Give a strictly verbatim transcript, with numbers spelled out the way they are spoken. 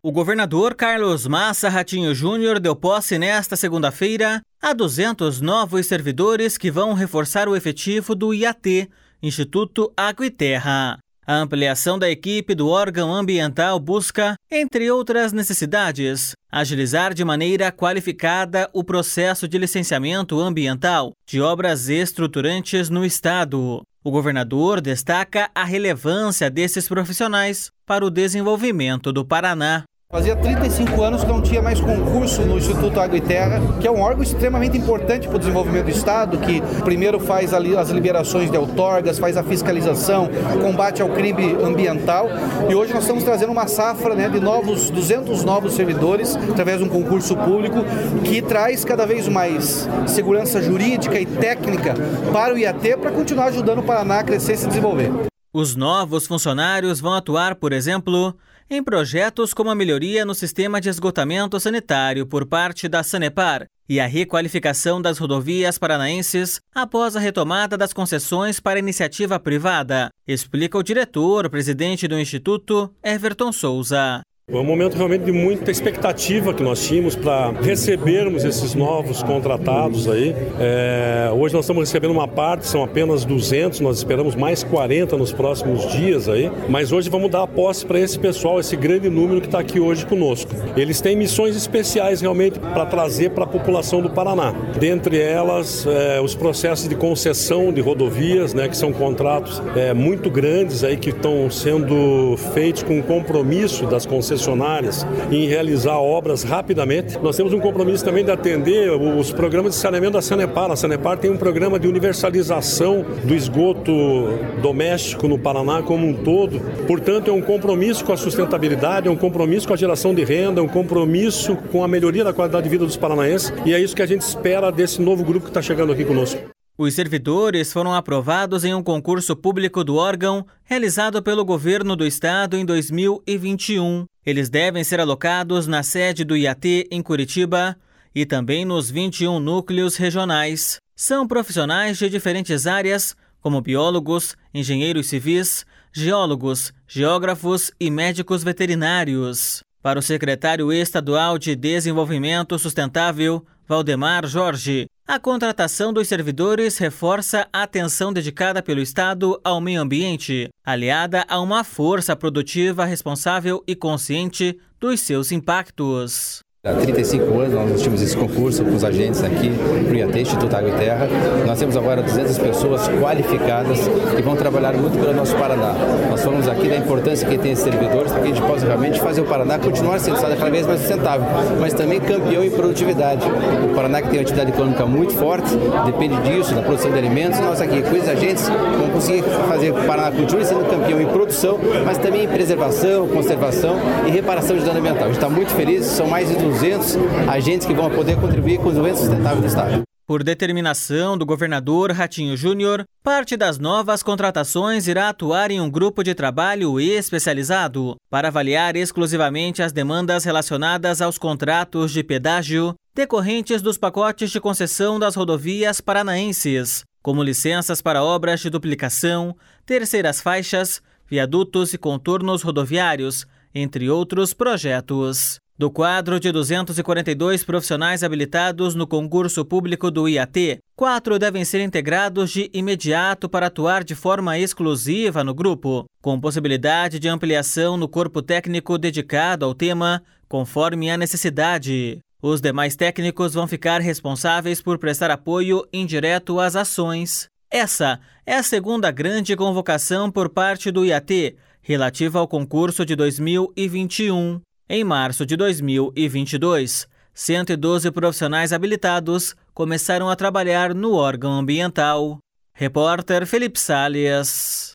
O governador Carlos Massa Ratinho Júnior deu posse nesta segunda-feira a duzentos novos servidores que vão reforçar o efetivo do I A T, Instituto Água e Terra. A ampliação da equipe do órgão ambiental busca, entre outras necessidades, agilizar de maneira qualificada o processo de licenciamento ambiental de obras estruturantes no estado. O governador destaca a relevância desses profissionais para o desenvolvimento do Paraná. Fazia trinta e cinco anos que não tinha mais concurso no Instituto Água e Terra, que é um órgão extremamente importante para o desenvolvimento do Estado, que primeiro faz ali as liberações de outorgas, faz a fiscalização, combate ao crime ambiental. E hoje nós estamos trazendo uma safra, né, de novos, duzentos novos servidores, através de um concurso público, que traz cada vez mais segurança jurídica e técnica para o I A T, para continuar ajudando o Paraná a crescer e se desenvolver. Os novos funcionários vão atuar, por exemplo, em projetos como a melhoria no sistema de esgotamento sanitário por parte da Sanepar e a requalificação das rodovias paranaenses após a retomada das concessões para iniciativa privada, explica o diretor-presidente do Instituto, Everton Souza. É um momento realmente de muita expectativa que nós tínhamos para recebermos esses novos contratados aí. É, hoje nós estamos recebendo uma parte, são apenas duzentos, nós esperamos mais quarenta nos próximos dias aí, mas hoje vamos dar a posse para esse pessoal, esse grande número que está aqui hoje conosco. Eles têm missões especiais realmente para trazer para a população do Paraná. Dentre elas, é, os processos de concessão de rodovias, né, que são contratos é, muito grandes aí que estão sendo feitos com compromisso das concessões concessionárias em realizar obras rapidamente. Nós temos um compromisso também de atender os programas de saneamento da Sanepar. A Sanepar tem um programa de universalização do esgoto doméstico no Paraná como um todo. Portanto, é um compromisso com a sustentabilidade, é um compromisso com a geração de renda, é um compromisso com a melhoria da qualidade de vida dos paranaenses, e é isso que a gente espera desse novo grupo que está chegando aqui conosco. Os servidores foram aprovados em um concurso público do órgão realizado pelo governo do estado em dois mil e vinte e um. Eles devem ser alocados na sede do I A T em Curitiba e também nos vinte e um núcleos regionais. São profissionais de diferentes áreas, como biólogos, engenheiros civis, geólogos, geógrafos e médicos veterinários. Para o secretário estadual de Desenvolvimento Sustentável, Valdemar Jorge, a contratação dos servidores reforça a atenção dedicada pelo Estado ao meio ambiente, aliada a uma força produtiva responsável e consciente dos seus impactos. Há trinta e cinco anos nós tínhamos esse concurso com os agentes aqui do I A T, Instituto Água e Terra. Nós temos agora duzentas pessoas qualificadas que vão trabalhar muito pelo nosso Paraná. Nós falamos aqui da importância que tem esses servidores para que a gente possa realmente fazer o Paraná continuar sendo cada vez mais sustentável, mas também campeão em produtividade. O Paraná, que tem uma atividade econômica muito forte, depende disso, da produção de alimentos. Nós aqui, com esses agentes, vamos conseguir fazer o Paraná continuar sendo campeão em produção, mas também em preservação, conservação e reparação de dano ambiental. A gente está muito feliz, são mais de duzentos agentes que vão poder contribuir com o desenvolvimento sustentável do Estado. Por determinação do governador Ratinho Júnior, parte das novas contratações irá atuar em um grupo de trabalho especializado para avaliar exclusivamente as demandas relacionadas aos contratos de pedágio decorrentes dos pacotes de concessão das rodovias paranaenses, como licenças para obras de duplicação, terceiras faixas, viadutos e contornos rodoviários, entre outros projetos. Do quadro de duzentos e quarenta e dois profissionais habilitados no concurso público do I A T, quatro devem ser integrados de imediato para atuar de forma exclusiva no grupo, com possibilidade de ampliação no corpo técnico dedicado ao tema, conforme a necessidade. Os demais técnicos vão ficar responsáveis por prestar apoio indireto às ações. Essa é a segunda grande convocação por parte do I A T, relativa ao concurso de dois mil e vinte e um. Em março de dois mil e vinte e dois, cento e doze profissionais habilitados começaram a trabalhar no órgão ambiental. Repórter Felipe Salles.